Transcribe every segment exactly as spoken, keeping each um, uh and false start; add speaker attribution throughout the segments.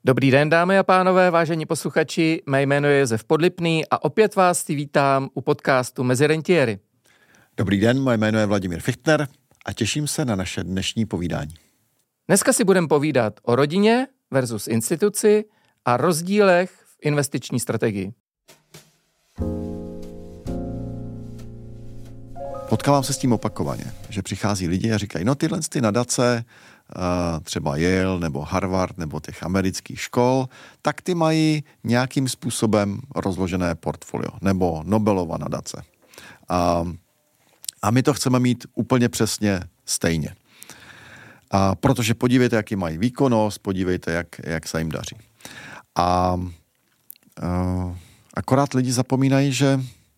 Speaker 1: Dobrý den, dámy a pánové, vážení posluchači, mé jméno je Josef Podlipný a opět vás vítám u podcastu Mezi rentiéry.
Speaker 2: Dobrý den, moje jméno je Vladimír Fichtner a těším se na naše dnešní povídání.
Speaker 1: Dneska si budeme povídat o rodině versus instituci a rozdílech v investiční strategii.
Speaker 2: Potkávám se s tím opakovaně, že přichází lidi a říkají, no tyhle ty nadace, třeba Yale nebo Harvard nebo těch amerických škol, tak ty mají nějakým způsobem rozložené portfolio, nebo Nobelova nadace. A, a my to chceme mít úplně přesně stejně. A protože podívejte, jaký mají výkonnost, podívejte, jak, jak se jim daří. A, a akorát lidi zapomínají, že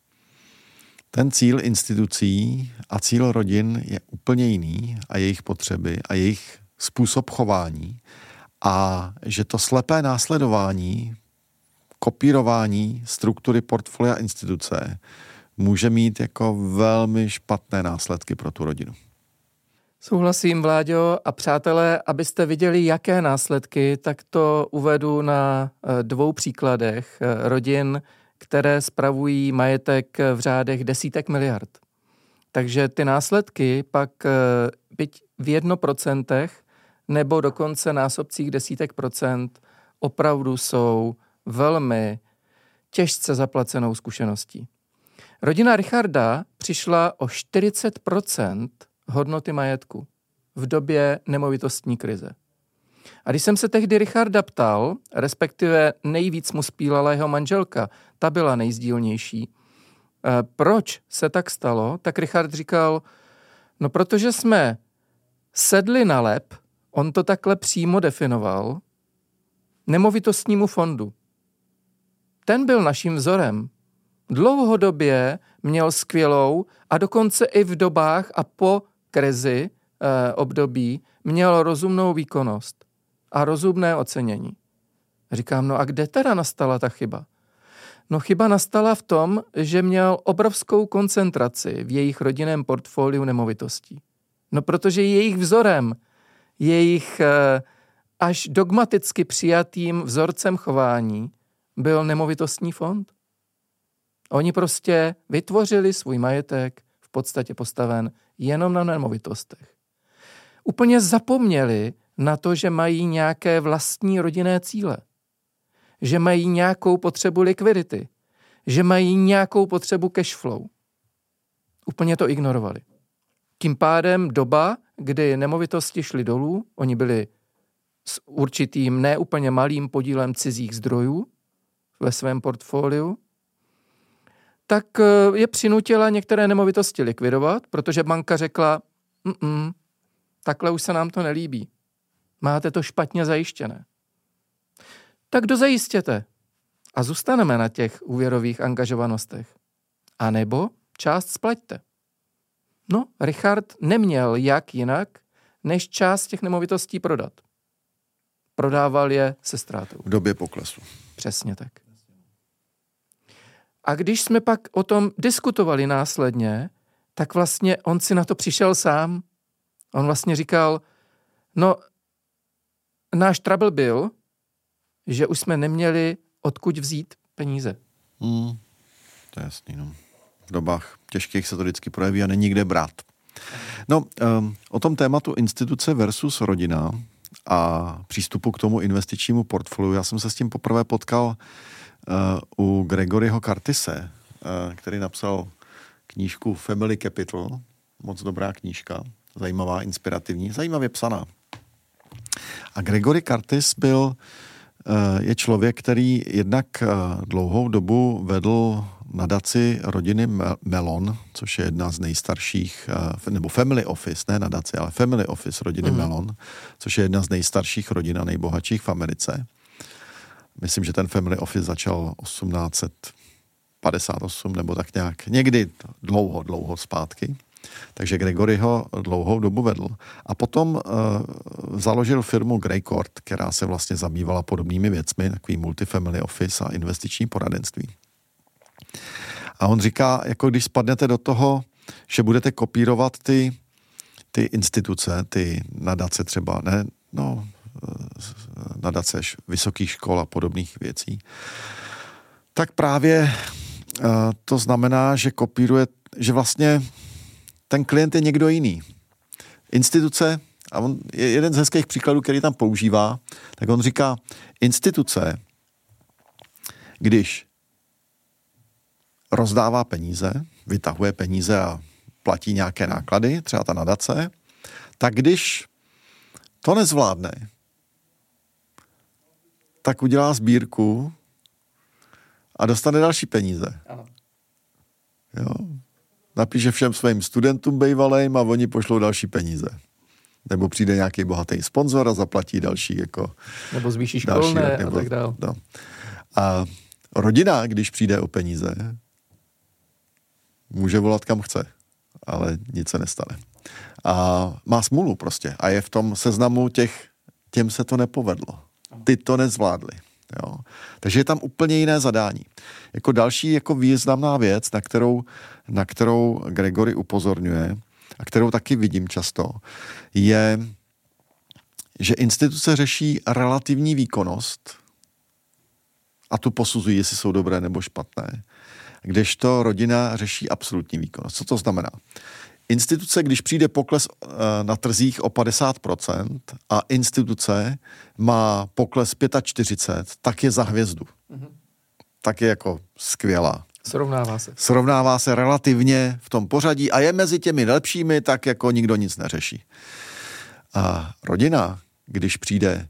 Speaker 2: ten cíl institucí a cíl rodin je úplně jiný a jejich potřeby a jejich způsob chování a že to slepé následování, kopírování struktury portfolia instituce může mít jako velmi špatné následky pro tu rodinu.
Speaker 1: Souhlasím, Vláďo, a přátelé, abyste viděli, jaké následky, tak to uvedu na dvou příkladech rodin, které spravují majetek v řádech desítek miliard. Takže ty následky pak byť v jedno procentech nebo dokonce násobcích desítek procent opravdu jsou velmi těžce zaplacenou zkušeností. Rodina Richarda přišla o čtyřicet procent hodnoty majetku v době nemovitostní krize. A když jsem se tehdy Richarda ptal, respektive nejvíc mu spílala jeho manželka, ta byla nejzdílnější, proč se tak stalo, tak Richard říkal, no protože jsme sedli na lep, on to takhle přímo definoval, nemovitostnímu fondu. Ten byl naším vzorem. Dlouhodobě měl skvělou a dokonce i v dobách a po krizi eh, období měl rozumnou výkonnost a rozumné ocenění. Říkám, no a kde teda nastala ta chyba? No chyba nastala v tom, že měl obrovskou koncentraci v jejich rodinném portfoliu nemovitostí. No protože jejich vzorem, jejich eh, až dogmaticky přijatým vzorcem chování byl nemovitostní fond. Oni prostě vytvořili svůj majetek v podstatě postaven jenom na nemovitostech. Úplně zapomněli na to, že mají nějaké vlastní rodinné cíle, že mají nějakou potřebu likvidity, že mají nějakou potřebu cash flow. Úplně to ignorovali. Tím pádem doba, kdy nemovitosti šly dolů, oni byli s určitým neúplně malým podílem cizích zdrojů ve svém portfoliu, tak je přinutila některé nemovitosti likvidovat, protože banka řekla, mm, takhle už se nám to nelíbí. Máte to špatně zajištěné. Tak dozajistěte a zůstaneme na těch úvěrových angažovanostech. A nebo část splaťte. No, Richard neměl jak jinak, než část těch nemovitostí prodat. Prodával je se ztrátou.
Speaker 2: V době poklesu.
Speaker 1: Přesně tak. A když jsme pak o tom diskutovali následně, tak vlastně on si na to přišel sám. On vlastně říkal, no, náš trouble byl, že už jsme neměli odkud vzít peníze.
Speaker 2: Hmm, to je jasný, no. V dobách těžkých se to vždycky projeví a není kde brát. No, um, o tom tématu instituce versus rodina a přístupu k tomu investičnímu portfoliu, já jsem se s tím poprvé potkal uh, u Gregoryho Curtise, uh, který napsal knížku Family Capital, moc dobrá knížka, zajímavá, inspirativní, zajímavě psaná. A Gregory Curtis byl, je člověk, který jednak dlouhou dobu vedl nadaci rodiny Mellon, což je jedna z nejstarších, nebo Family Office, ne nadaci, ale Family Office rodiny mm. Mellon, což je jedna z nejstarších rodin a nejbohatších v Americe. Myslím, že ten Family Office začal osmnáct padesát osm nebo tak nějak, někdy dlouho, dlouho zpátky. Takže Gregory ho dlouhou dobu vedl. A potom uh, založil firmu Greycourt, která se vlastně zabývala podobnými věcmi, takový multifamily office a investiční poradenství. A on říká, jako když spadnete do toho, že budete kopírovat ty, ty instituce, ty nadace třeba, ne, no, nadace vysokých škol a podobných věcí, tak právě to znamená, že kopíruje, že vlastně ten klient je někdo jiný. Instituce, a on je jeden z hezkých příkladů, který tam používá, tak on říká, instituce, když rozdává peníze, vytahuje peníze a platí nějaké náklady, třeba ta nadace, tak když to nezvládne, tak udělá sbírku a dostane další peníze.
Speaker 1: Ano.
Speaker 2: Jo. Napíše všem svým studentům bejvalejm a oni pošlou další peníze. Nebo přijde nějaký bohatý sponzor a zaplatí další jako...
Speaker 1: Nebo zvýší školné a tak dále.
Speaker 2: No. A rodina, když přijde o peníze, může volat kam chce, ale nic se nestane. A má smůlu prostě. A je v tom seznamu těch, těm se to nepovedlo. Ty to nezvládli. Jo. Takže je tam úplně jiné zadání. Jako další jako významná věc, na kterou, na kterou Gregory upozorňuje a kterou taky vidím často, je, že instituce řeší relativní výkonnost a tu posuzují, jestli jsou dobré nebo špatné, kdežto rodina řeší absolutní výkonnost. Co to znamená? Instituce, když přijde pokles na trzích o padesát procent a instituce má pokles čtyřicet pět, tak je za hvězdu. Mm-hmm. Tak je jako skvělá.
Speaker 1: Srovnává se.
Speaker 2: Srovnává se relativně v tom pořadí a je mezi těmi lepšími, tak jako nikdo nic neřeší. A rodina, když přijde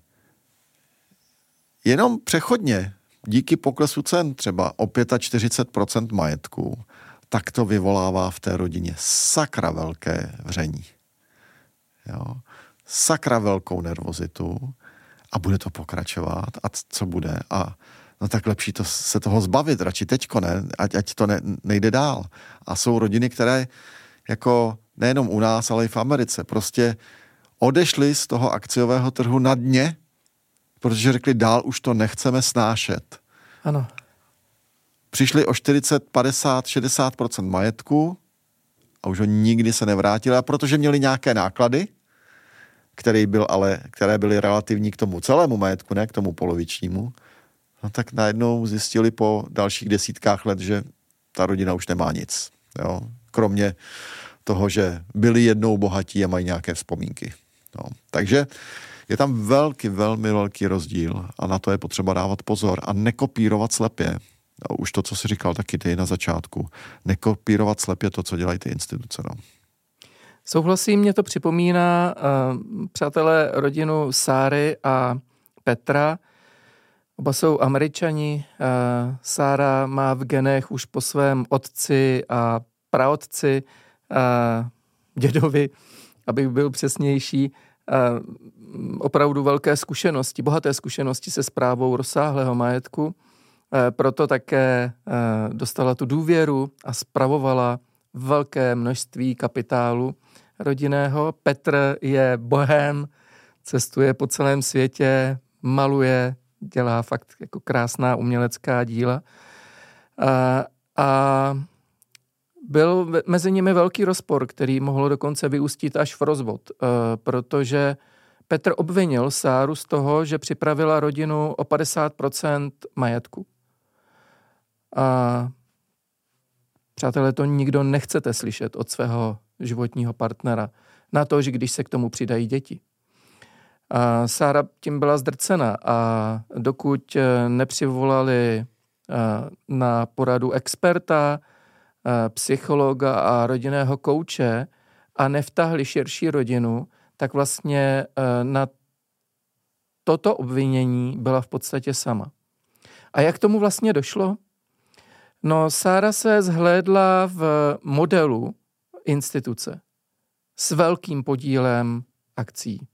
Speaker 2: jenom přechodně díky poklesu cen třeba o čtyřicet pět procent majetku, tak to vyvolává v té rodině sakra velké vření. Jo? Sakra velkou nervozitu a bude to pokračovat. A co bude? A no tak lepší to, se toho zbavit, radši teďko, ne? Ať, ať to ne, nejde dál. A jsou rodiny, které jako nejenom u nás, ale i v Americe prostě odešly z toho akciového trhu na dně, protože řekli, dál už to nechceme snášet.
Speaker 1: Ano.
Speaker 2: Přišli o čtyřicet, padesát, šedesát procent majetku a už ho nikdy se nevrátili, a protože měli nějaké náklady, který byl ale, které byly relativní k tomu celému majetku, ne k tomu polovičnímu, no tak najednou zjistili po dalších desítkách let, že ta rodina už nemá nic. Jo? Kromě toho, že byli jednou bohatí a mají nějaké vzpomínky. No. Takže je tam velký, velmi velký rozdíl a na to je potřeba dávat pozor a nekopírovat slepě. A už to, co jsi říkal taky ty na začátku, nekopírovat slepě to, co dělají ty instituce. No.
Speaker 1: Souhlasím, mě to připomíná uh, přátelé rodinu Sáry a Petra. Oba jsou Američani. Uh, Sára má v genech už po svém otci a praotci, uh, dědovi, abych byl přesnější, uh, opravdu velké zkušenosti, bohaté zkušenosti se správou rozsáhlého majetku. Proto také dostala tu důvěru a spravovala velké množství kapitálu rodinného. Petr je bohem, cestuje po celém světě, maluje, dělá fakt jako krásná umělecká díla. A, a byl mezi nimi velký rozpor, který mohl dokonce vyústit až v rozvod, protože Petr obvinil Sáru z toho, že připravila rodinu o padesát procent majetku. A přátelé, to nikdo nechcete slyšet od svého životního partnera. Na to, že když se k tomu přidají děti. A Sára tím byla zdrcena a dokud nepřivolali na poradu experta, psychologa a rodinného kouče a nevtahli širší rodinu, tak vlastně na toto obvinění byla v podstatě sama. A jak tomu vlastně došlo? No, Sára se zhlédla v modelu instituce s velkým podílem akcí.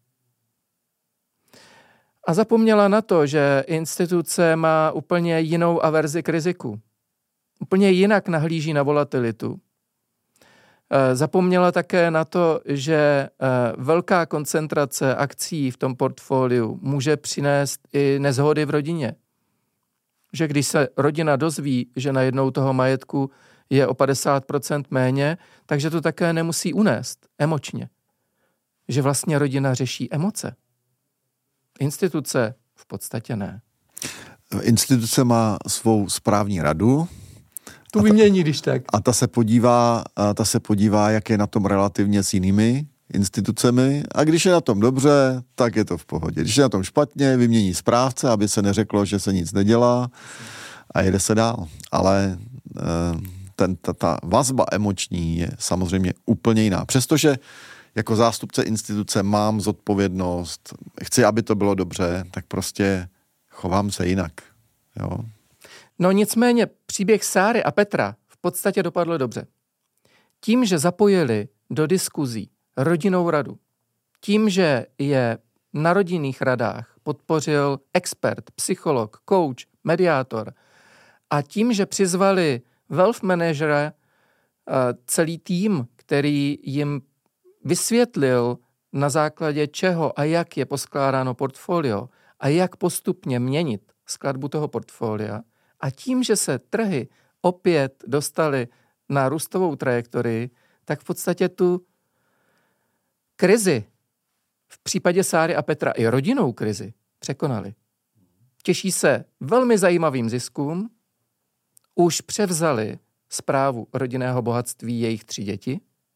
Speaker 1: A zapomněla na to, že instituce má úplně jinou averzi k riziku. Úplně jinak nahlíží na volatilitu. Zapomněla také na to, že velká koncentrace akcí v tom portfoliu může přinést i neshody v rodině. Že když se rodina dozví, že najednou toho majetku je o padesát procent méně, takže to také nemusí unést emočně. Že vlastně rodina řeší emoce. Instituce v podstatě ne.
Speaker 2: Instituce má svou správní radu.
Speaker 1: Tu vymění, když tak.
Speaker 2: A ta se podívá, a ta se podívá, jak je na tom relativně s jinými institucemi, a když je na tom dobře, tak je to v pohodě. Když je na tom špatně, vymění správce, aby se neřeklo, že se nic nedělá, a jede se dál. Ale ten, ta, ta vazba emoční je samozřejmě úplně jiná. Přestože jako zástupce instituce mám zodpovědnost, chci, aby to bylo dobře, tak prostě chovám se jinak. Jo?
Speaker 1: No nicméně příběh Sáry a Petra v podstatě dopadl dobře. Tím, že zapojili do diskuzí rodinnou radu, tím, že je na rodinných radách podpořil expert, psycholog, coach, mediátor, a tím, že přizvali wealth managera, celý tým, který jim vysvětlil, na základě čeho a jak je poskládáno portfolio a jak postupně měnit skladbu toho portfolia, a tím, že se trhy opět dostaly na růstovou trajektorii, tak v podstatě tu krizi, v případě Sáry a Petra i rodinnou krizi, překonali. Těší se velmi zajímavým ziskům, už převzali správu rodinného bohatství jejich tři děti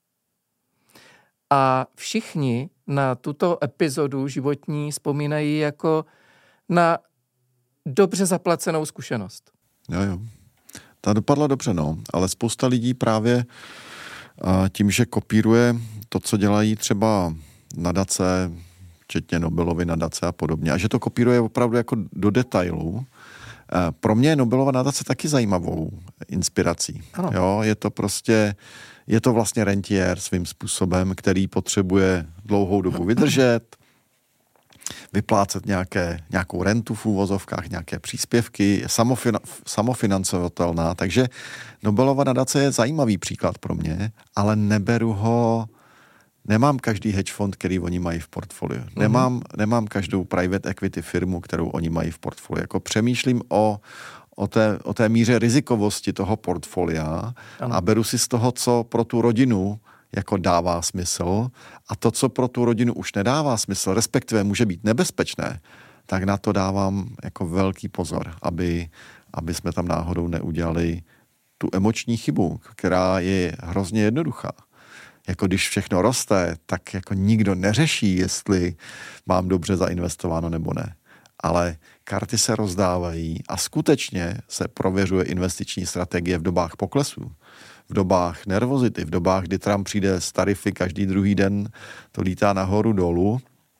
Speaker 1: a všichni na tuto epizodu životní vzpomínají jako na dobře zaplacenou zkušenost.
Speaker 2: Jo, jo. Ta dopadla dobře, no, ale spousta lidí právě tím, že kopíruje to, co dělají třeba nadace, včetně Nobelovy nadace a podobně, a že to kopíruje opravdu jako do detailů. Pro mě je Nobelova nadace taky zajímavou inspirací.
Speaker 1: Ano.
Speaker 2: Jo, je to prostě, je to vlastně rentiér svým způsobem, který potřebuje dlouhou dobu vydržet, vyplácet nějaké, nějakou rentu v úvozovkách, nějaké příspěvky, je samofina, samofinancovatelná, takže Nobelova nadace je zajímavý příklad pro mě, ale neberu ho, nemám každý hedge fond, který oni mají v portfoliu. Mm-hmm. Nemám, nemám každou private equity firmu, kterou oni mají v portfoliu. Jako přemýšlím o, o, té, o té míře rizikovosti toho portfolia ano. A beru si z toho, co pro tu rodinu jako dává smysl, a to, co pro tu rodinu už nedává smysl, respektive může být nebezpečné, tak na to dávám jako velký pozor, aby, aby jsme tam náhodou neudělali tu emoční chybu, která je hrozně jednoduchá. Jako když všechno roste, tak jako nikdo neřeší, jestli mám dobře zainvestováno nebo ne. Ale karty se rozdávají a skutečně se prověřuje investiční strategie v dobách poklesu, v dobách nervozity, v dobách, kdy Trump přijde z tarify každý druhý den, to lítá nahoru dolů,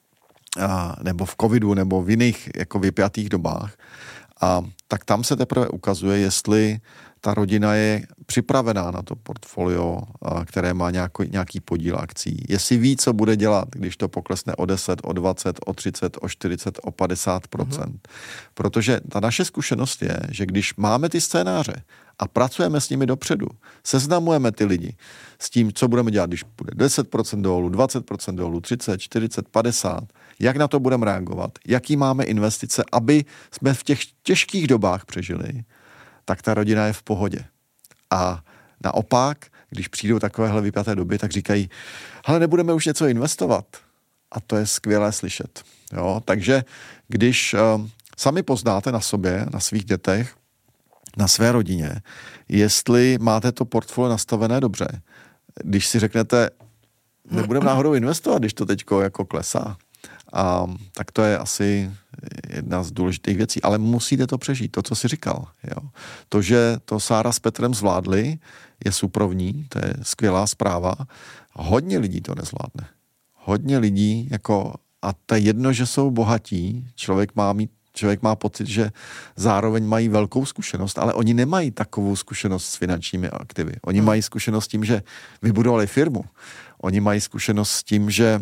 Speaker 2: a, nebo v covidu, nebo v jiných jako vypjatých dobách. A tak tam se teprve ukazuje, jestli ta rodina je připravená na to portfolio, které má nějaký, nějaký podíl akcí. Jestli ví, co bude dělat, když to poklesne o deset, o dvacet, o třicet, o čtyřicet, o padesát procent. Mm-hmm. Protože ta naše zkušenost je, že když máme ty scénáře a pracujeme s nimi dopředu, seznamujeme ty lidi s tím, co budeme dělat, když bude deset procent dolů, dvacet procent dolů, třicet, čtyřicet, padesát, jak na to budeme reagovat, jaký máme investice, aby jsme v těch těžkých dobách přežili, tak ta rodina je v pohodě. A naopak, když přijdou takovéhle vypjaté doby, tak říkají, hele, nebudeme už něco investovat. A to je skvělé slyšet. Jo? Takže když uh, sami poznáte na sobě, na svých dětech, na své rodině, jestli máte to portfolio nastavené dobře, když si řeknete, nebudeme náhodou investovat, když to teďko jako klesá, a, tak to je asi jedna z důležitých věcí. Ale musíte to přežít, to, co jsi říkal. Jo. To, že to Sára s Petrem zvládli, je suprovní, to je skvělá zpráva. Hodně lidí to nezvládne. Hodně lidí, jako, a to je jedno, že jsou bohatí, člověk má mít Člověk má pocit, že zároveň mají velkou zkušenost, ale oni nemají takovou zkušenost s finančními aktivy. Oni hmm. mají zkušenost s tím, že vybudovali firmu. Oni mají zkušenost s tím, že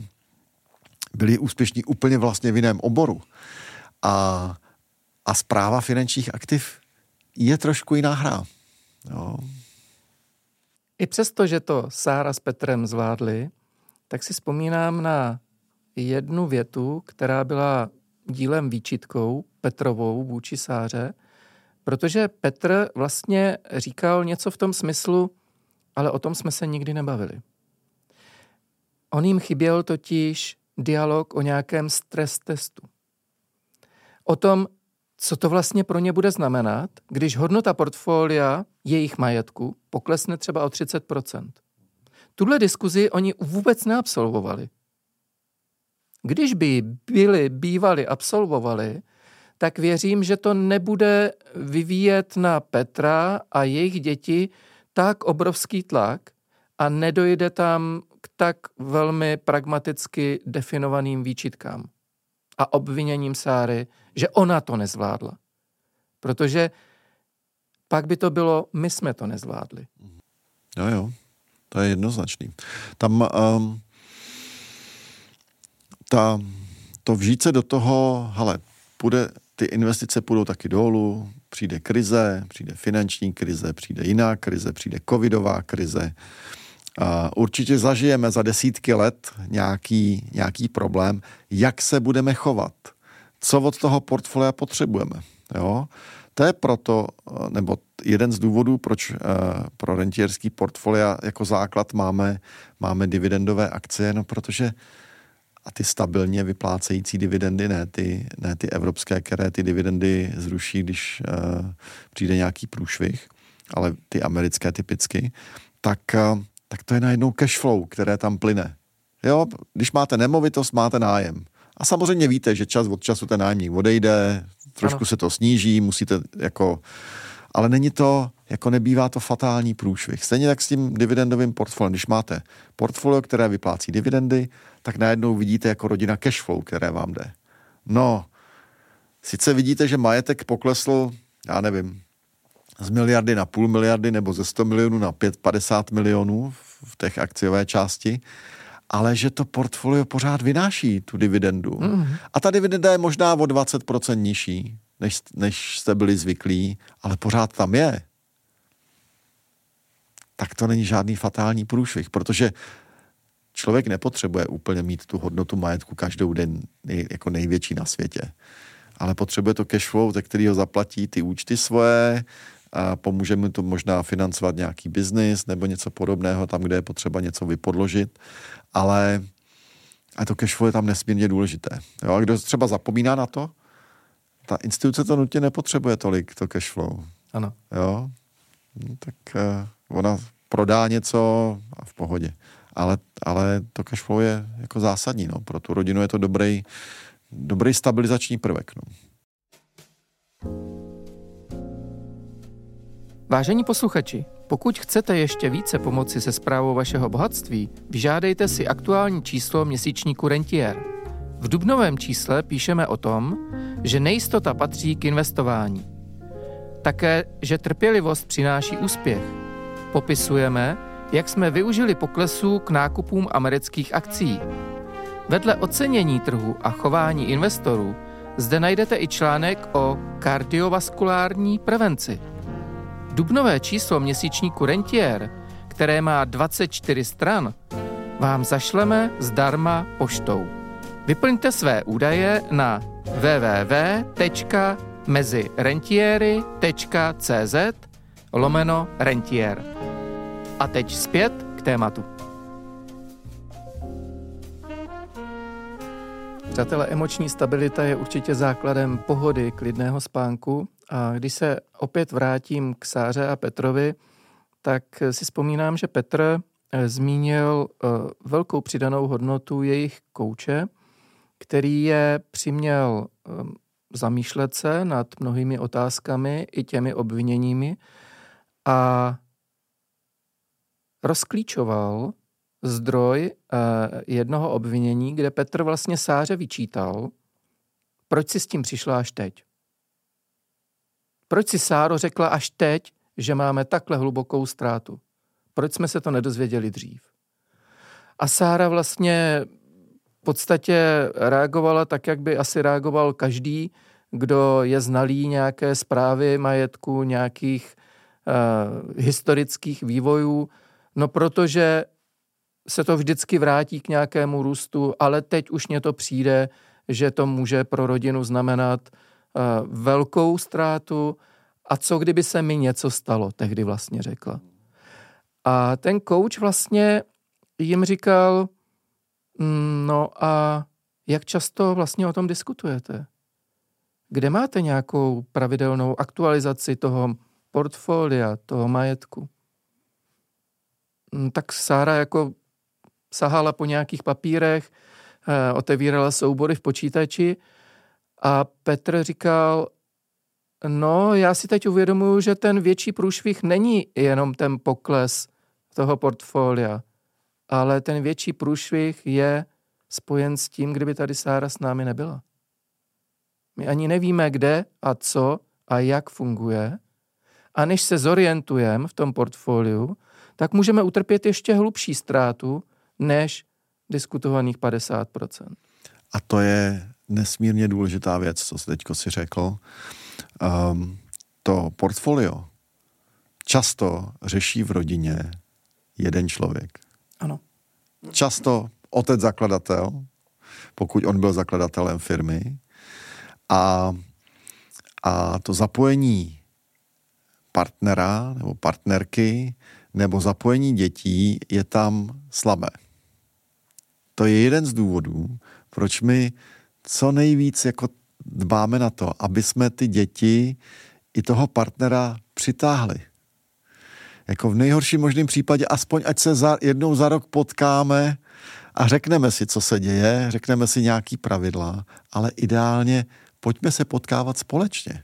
Speaker 2: byli úspěšní úplně vlastně v jiném oboru. A, a správa finančních aktiv je trošku jiná hra. Jo.
Speaker 1: I přesto, že to Sára s Petrem zvládli, tak si vzpomínám na jednu větu, která byla dílem výčitkou Petrovou vůči Sáře, protože Petr vlastně říkal něco v tom smyslu, ale o tom jsme se nikdy nebavili. On jim chyběl totiž dialog o nějakém stres testu. o tom, co to vlastně pro ně bude znamenat, když hodnota portfolia jejich majetku poklesne třeba o třicet procent. Tuhle diskuzi oni vůbec neabsolvovali. Když by byli bývali absolvovali, tak věřím, že to nebude vyvíjet na Petra a jejich děti tak obrovský tlak a nedojde tam k tak velmi pragmaticky definovaným výčitkám a obviněním Sáry, že ona to nezvládla. Protože pak by to bylo, my jsme to nezvládli.
Speaker 2: Jo, jo, to je jednoznačný. Tam um, ta, to vžít se do toho, hele, půjde, ty investice půjdou taky dolů, přijde krize, přijde finanční krize, přijde jiná krize, přijde covidová krize. Uh, určitě zažijeme za desítky let nějaký, nějaký problém, jak se budeme chovat, co od toho portfolia potřebujeme. Jo? To je proto, nebo jeden z důvodů, proč uh, pro rentierský portfolia jako základ máme, máme dividendové akcie, no protože a ty stabilně vyplácející dividendy, ne ty, ne ty evropské, které ty dividendy zruší, když uh, přijde nějaký průšvih, ale ty americké typicky, tak, uh, tak to je najednou cash flow, které tam plyne. Jo, když máte nemovitost, máte nájem. A samozřejmě víte, že čas od času ten nájemník odejde, trošku ano. se to sníží, musíte jako... Ale není to, jako nebývá to fatální průšvih. Stejně tak s tím dividendovým portfoliem. Když máte portfolio, které vyplácí dividendy, tak najednou vidíte jako rodina cash flow, které vám jde. No, sice vidíte, že majetek poklesl, já nevím, z miliardy na půl miliardy nebo ze sto milionů na pět padesát milionů v těch akciové části, ale že to portfolio pořád vynáší tu dividendu. Mm. A ta dividenda je možná o dvacet procent nižší, než, než jste byli zvyklí, ale pořád tam je. Tak to není žádný fatální průšvih, protože člověk nepotřebuje úplně mít tu hodnotu majetku každou den nej, jako největší na světě. Ale potřebuje to cash flow, ze kterého zaplatí ty účty svoje, a pomůže mu to možná financovat nějaký biznis nebo něco podobného, tam, kde je potřeba něco vypodložit, ale a to cash flow je tam nesmírně důležité. Jo, a kdo třeba zapomíná na to, ta instituce to nutně nepotřebuje tolik, to cash flow.
Speaker 1: Ano.
Speaker 2: Jo, no, tak uh, ona prodá něco a v pohodě. Ale, ale to cash flow je jako zásadní, no. Pro tu rodinu je to dobrý, dobrý stabilizační prvek, no.
Speaker 1: Vážení posluchači, pokud chcete ještě více pomoci se správou vašeho bohatství, vyžádejte si aktuální číslo měsíčníku Rentier. V dubnovém čísle píšeme o tom, že nejistota patří k investování. Také, že trpělivost přináší úspěch. Popisujeme, jak jsme využili poklesu k nákupům amerických akcií. Vedle ocenění trhu a chování investorů zde najdete i článek o kardiovaskulární prevenci. Dubnové číslo měsíčníku Rentier, které má dvacet čtyři stran, vám zašleme zdarma poštou. Vyplňte své údaje na w w w tečka mezirentieri tečka c z lomeno rentier. A teď zpět k tématu. Přátelé, emoční stabilita je určitě základem pohody, klidného spánku. A když se opět vrátím k Sáře a Petrovi, tak si vzpomínám, že Petr zmínil velkou přidanou hodnotu jejich kouče, který je přiměl zamýšlet se nad mnohými otázkami i těmi obviněními a rozklíčoval zdroj jednoho obvinění, kde Petr vlastně Sáře vyčítal, proč si s tím přišla až teď. Proč si, Sáro, řekla až teď, že máme takhle hlubokou ztrátu? Proč jsme se to nedozvěděli dřív? A Sára vlastně v podstatě reagovala tak, jak by asi reagoval každý, kdo je znalý nějaké zprávy majetku, nějakých uh, historických vývojů, no protože se to vždycky vrátí k nějakému růstu, ale teď už mně to přijde, že to může pro rodinu znamenat uh, velkou ztrátu. A co kdyby se mi něco stalo, tehdy vlastně řekla. A ten coach vlastně jim říkal, no a jak často vlastně o tom diskutujete? kde máte nějakou pravidelnou aktualizaci toho portfolia, toho majetku? Tak Sára jako sahala po nějakých papírech, otevírala soubory v počítači a Petr říkal, no já si teď uvědomuji, že ten větší průšvih není jenom ten pokles toho portfolia, ale ten větší průšvih je spojen s tím, kdyby tady Sára s námi nebyla. My ani nevíme, kde a co a jak funguje. A než se zorientujeme v tom portfoliu, tak můžeme utrpět ještě hlubší ztrátu než diskutovaných padesát procent.
Speaker 2: A to je nesmírně důležitá věc, co jsi teďko si řekl. Um, to portfolio často řeší v rodině jeden člověk.
Speaker 1: Ano.
Speaker 2: Často otec zakladatel, pokud on byl zakladatelem firmy. A, a to zapojení partnera nebo partnerky nebo zapojení dětí je tam slabé. To je jeden z důvodů, proč my co nejvíc jako dbáme na to, aby jsme ty děti i toho partnera přitáhli. Jako v nejhorším možném případě, aspoň ať se za, jednou za rok potkáme a řekneme si, co se děje, řekneme si nějaký pravidla, ale ideálně pojďme se potkávat společně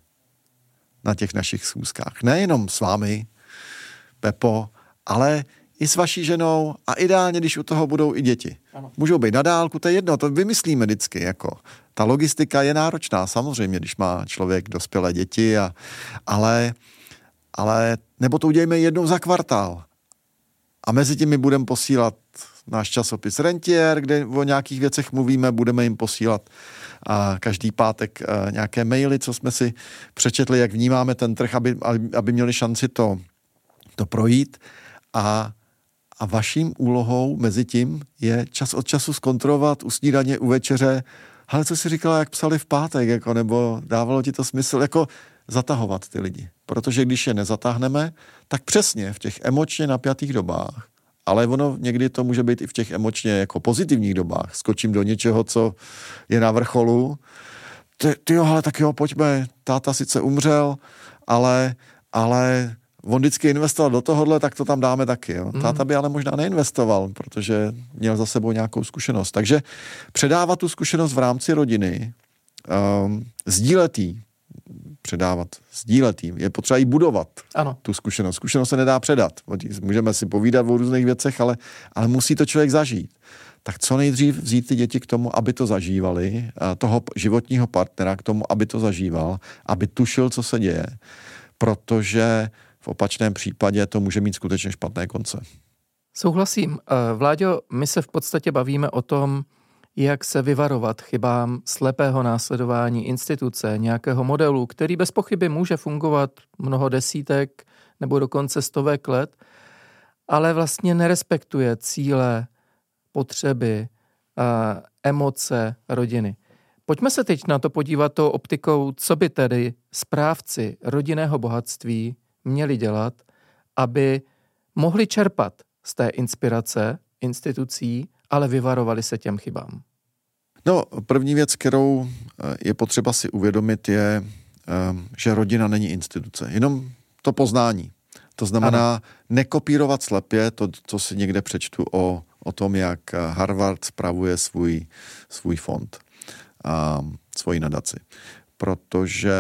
Speaker 2: na těch našich schůzkách. Nejenom s vámi, Pepo, ale i s vaší ženou a ideálně, když u toho budou i děti.
Speaker 1: Ano.
Speaker 2: Můžou být na dálku, to je jedno, to vymyslíme vždycky. Jako. Ta logistika je náročná, samozřejmě, když má člověk dospělé děti, a, ale, ale nebo to udějme jednou za kvartál. A mezi tím my budeme posílat náš časopis Rentier, kde o nějakých věcech mluvíme, budeme jim posílat a každý pátek a, nějaké maily, co jsme si přečetli, jak vnímáme ten trh, aby, aby měli šanci to, to projít. A A vaším úlohou mezi tím je čas od času zkontrolovat u snídaně, u večeře, ale co si říkala, jak psali v pátek, jako, nebo dávalo ti to smysl, jako zatahovat ty lidi. Protože když je nezatáhneme, tak přesně v těch emočně napjatých dobách, ale ono někdy to může být i v těch emočně jako pozitivních dobách, skočím do něčeho, co je na vrcholu, ty, ty jo, ale tak jo, pojďme, táta sice umřel, ale, ale on vždycky investoval do tohohle, tak to tam dáme taky. Jo.
Speaker 1: Mm.
Speaker 2: Táta by ale možná neinvestoval, protože měl za sebou nějakou zkušenost. Takže předávat tu zkušenost v rámci rodiny, um, sdílet jí, předávat, sdílet jí, je potřeba jí budovat.
Speaker 1: Ano. Tu
Speaker 2: zkušenost. Zkušenost se nedá předat. Můžeme si povídat o různých věcech, ale, ale musí to člověk zažít. Tak co nejdřív vzít ty děti k tomu, aby to zažívali, toho životního partnera k tomu, aby to zažíval, aby tušil, co se děje. Protože v opačném případě to může mít skutečně špatné konce.
Speaker 1: Souhlasím. Vláďo, my se v podstatě bavíme o tom, jak se vyvarovat chybám slepého následování instituce, nějakého modelu, který bez pochyby může fungovat mnoho desítek nebo dokonce stovek let, ale vlastně nerespektuje cíle, potřeby, emoce rodiny. Pojďme se teď na to podívat tou optikou, co by tedy správci rodinného bohatství měli dělat, aby mohli čerpat z té inspirace institucí, ale vyvarovali se těm chybám.
Speaker 2: No, první věc, kterou je potřeba si uvědomit, je, že rodina není instituce. Jenom to poznání. To znamená ano. nekopírovat slepě to, co si někde přečtu o, o tom, jak Harvard spravuje svůj, svůj fond, a svoji nadaci. Protože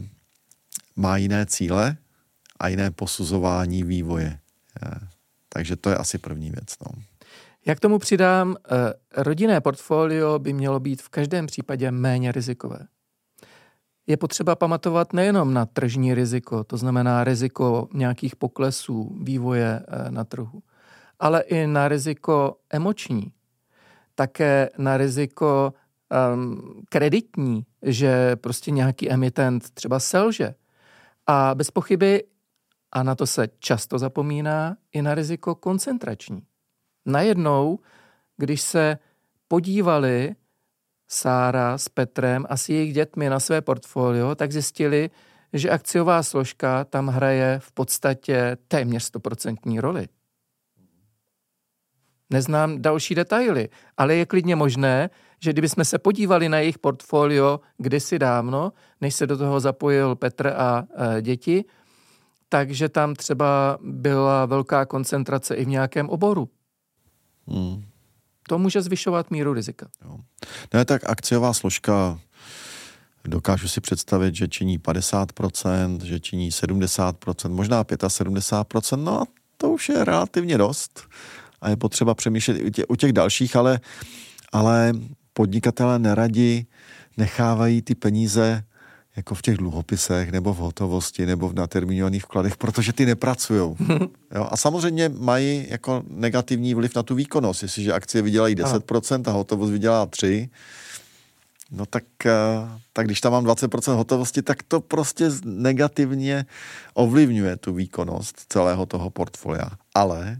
Speaker 2: má jiné cíle a jiné posuzování vývoje. Takže to je asi první věc. No.
Speaker 1: Jak tomu přidám, rodinné portfolio by mělo být v každém případě méně rizikové. Je potřeba pamatovat nejenom na tržní riziko, to znamená riziko nějakých poklesů, vývoje na trhu, ale i na riziko emoční, také na riziko um, kreditní, že prostě nějaký emitent třeba selže. A bez pochyby, a na to se často zapomíná, i na riziko koncentrační. Najednou, když se podívali Sára s Petrem a s jejich dětmi na své portfolio, tak zjistili, že akciová složka tam hraje v podstatě téměř stoprocentní roli. Neznám další detaily, ale je klidně možné, že kdybychom se podívali na jejich portfolio kdysi dávno, než se do toho zapojil Petr a e, děti, takže tam třeba byla velká koncentrace i v nějakém oboru. Hmm. To může zvyšovat míru rizika.
Speaker 2: Jo. Ne, tak akciová složka, dokážu si představit, že činí padesát procent, že činí sedmdesát procent, možná sedmdesát pět procent, no a to už je relativně dost. A je potřeba přemýšlet i tě, u těch dalších, ale, ale podnikatelé neradi nechávají ty peníze jako v těch dluhopisech, nebo v hotovosti, nebo na termínovaných vkladech, protože ty nepracujou. Jo? A samozřejmě mají jako negativní vliv na tu výkonnost. Jestliže akcie vydělají deset procent a hotovost vydělá tři procenta, no tak, tak když tam mám dvacet procent hotovosti, tak to prostě negativně ovlivňuje tu výkonnost celého toho portfolia. Ale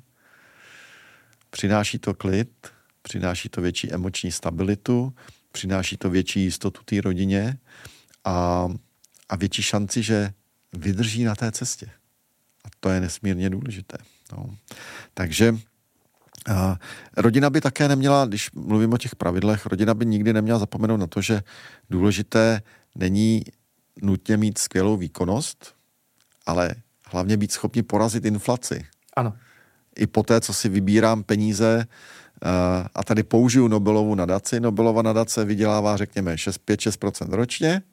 Speaker 2: přináší to klid, přináší to větší emoční stabilitu, přináší to větší jistotu té rodině a, a větší šanci, že vydrží na té cestě. A to je nesmírně důležité. No. Takže a rodina by také neměla, když mluvím o těch pravidlech, rodina by nikdy neměla zapomenout na to, že důležité není nutně mít skvělou výkonnost, ale hlavně být schopni porazit inflaci.
Speaker 1: Ano.
Speaker 2: I poté, co si vybírám peníze a tady použiju Nobelovu nadaci. Nobelova nadace vydělává, řekněme, pět až šest procent ročně.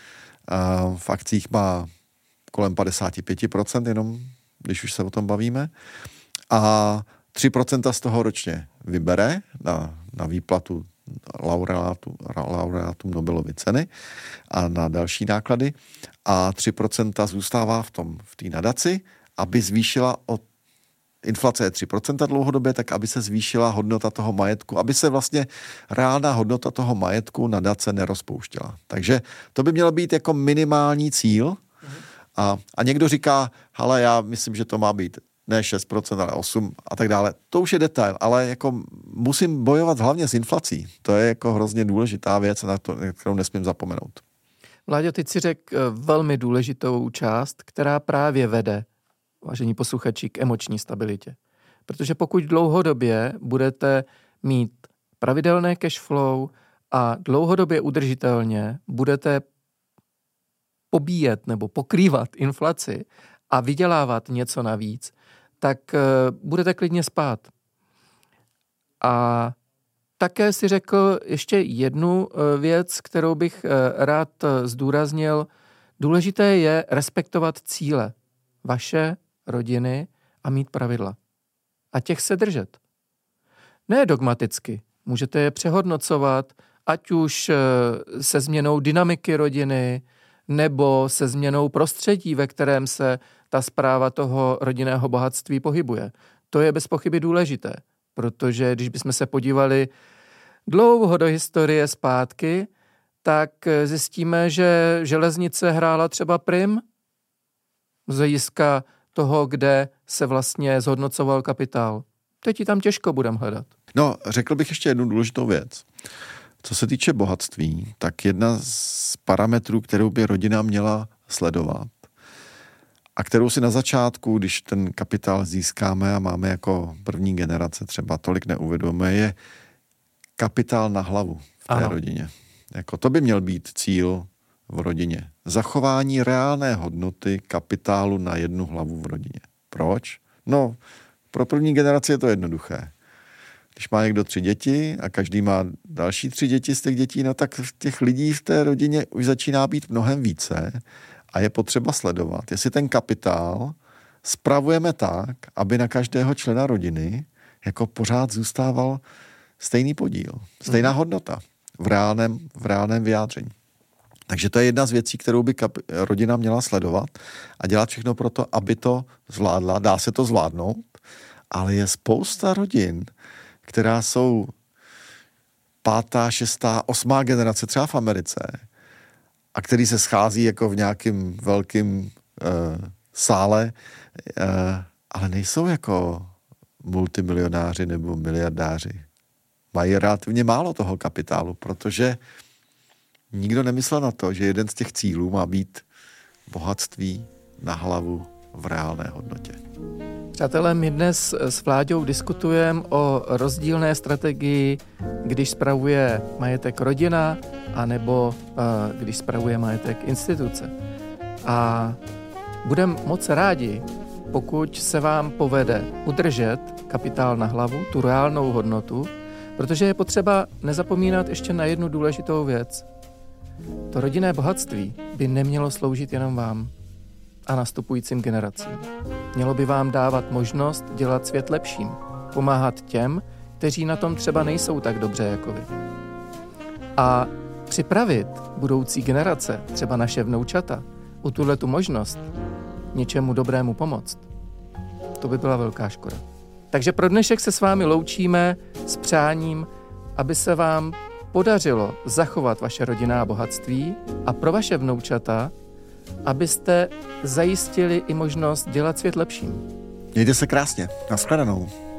Speaker 2: V akcích má kolem padesát pět procent, jenom když už se o tom bavíme. A tři procenta z toho ročně vybere na, na výplatu laureátu, laureátům Nobelovy ceny a na další náklady. A tři procenta zůstává v tom, v té nadaci, aby zvýšila o inflace je tři procenta dlouhodobě, tak aby se zvýšila hodnota toho majetku, aby se vlastně reálná hodnota toho majetku nadace nerozpouštěla. Takže to by mělo být jako minimální cíl. A, a někdo říká, hele, já myslím, že to má být ne šest procent, ale osm procent a tak dále. To už je detail, ale jako musím bojovat hlavně s inflací. To je jako hrozně důležitá věc, na to, kterou nesmím zapomenout.
Speaker 1: Vláďo, ty si řekl velmi důležitou část, která právě vede, vážení posluchači, k emoční stabilitě. Protože pokud dlouhodobě budete mít pravidelné cash flow a dlouhodobě udržitelně budete pobíjet nebo pokrývat inflaci a vydělávat něco navíc, tak budete klidně spát. A také si řekl ještě jednu věc, kterou bych rád zdůraznil. Důležité je respektovat cíle vaše, rodiny a mít pravidla. A těch se držet. Ne dogmaticky. Můžete je přehodnocovat, ať už se změnou dynamiky rodiny, nebo se změnou prostředí, ve kterém se ta správa toho rodinného bohatství pohybuje. To je bez pochyby důležité, protože když bychom se podívali dlouho do historie zpátky, tak zjistíme, že železnice hrála třeba prim z hlediska toho, kde se vlastně zhodnocoval kapitál. Teď ji tam těžko budeme hledat.
Speaker 2: No, řekl bych ještě jednu důležitou věc. Co se týče bohatství, tak jedna z parametrů, kterou by rodina měla sledovat a kterou si na začátku, když ten kapitál získáme a máme jako první generace třeba tolik neuvědomujeme, je kapitál na hlavu v té ano. rodině. Jako to by měl být cíl v rodině. Zachování reálné hodnoty kapitálu na jednu hlavu v rodině. Proč? No, pro první generaci je to jednoduché. Když má někdo tři děti a každý má další tři děti z těch dětí, no tak těch lidí v té rodině už začíná být mnohem více a je potřeba sledovat, jestli ten kapitál spravujeme tak, aby na každého člena rodiny jako pořád zůstával stejný podíl, stejná mm. hodnota v reálném, v reálném vyjádření. Takže to je jedna z věcí, kterou by kap- rodina měla sledovat a dělat všechno pro to, aby to zvládla. Dá se to zvládnout, ale je spousta rodin, která jsou pátá, šestá, osmá generace třeba v Americe a který se schází jako v nějakém velkém uh, sále, uh, ale nejsou jako multimilionáři nebo miliardáři. Mají relativně málo toho kapitálu, protože nikdo nemyslel na to, že jeden z těch cílů má být bohatství na hlavu v reálné hodnotě.
Speaker 1: Přátelé, my dnes s Vláďou diskutujeme o rozdílné strategii, když spravuje majetek rodina, anebo uh, když spravuje majetek instituce. A budeme moc rádi, pokud se vám povede udržet kapitál na hlavu, tu reálnou hodnotu, protože je potřeba nezapomínat ještě na jednu důležitou věc. To rodinné bohatství by nemělo sloužit jenom vám a nastupujícím generacím. Mělo by vám dávat možnost dělat svět lepším, pomáhat těm, kteří na tom třeba nejsou tak dobře jako vy. A připravit budoucí generace, třeba naše vnoučata, o tuhletu možnost něčemu dobrému pomoct, to by byla velká škoda. Takže pro dnešek se s vámi loučíme s přáním, aby se vám podařilo zachovat vaše rodinná bohatství a pro vaše vnoučata, abyste zajistili i možnost dělat svět lepším.
Speaker 2: Mějte se krásně. Nashledanou.